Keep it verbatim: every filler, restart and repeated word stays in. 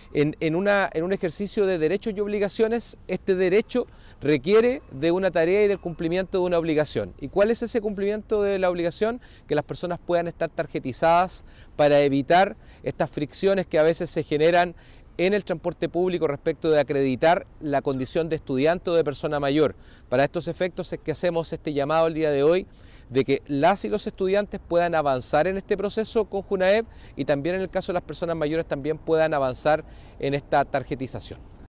En, en, una, en un ejercicio de derechos y obligaciones, este derecho requiere de una tarea y del cumplimiento de una obligación. ¿Y cuál es ese cumplimiento de la obligación? Que las personas puedan estar tarjetizadas para evitar estas fricciones que a veces se generan en el transporte público respecto de acreditar la condición de estudiante o de persona mayor. Para estos efectos es que hacemos este llamado el día de hoy de que las y los estudiantes puedan avanzar en este proceso con Junaep y también en el caso de las personas mayores también puedan avanzar en esta tarjetización.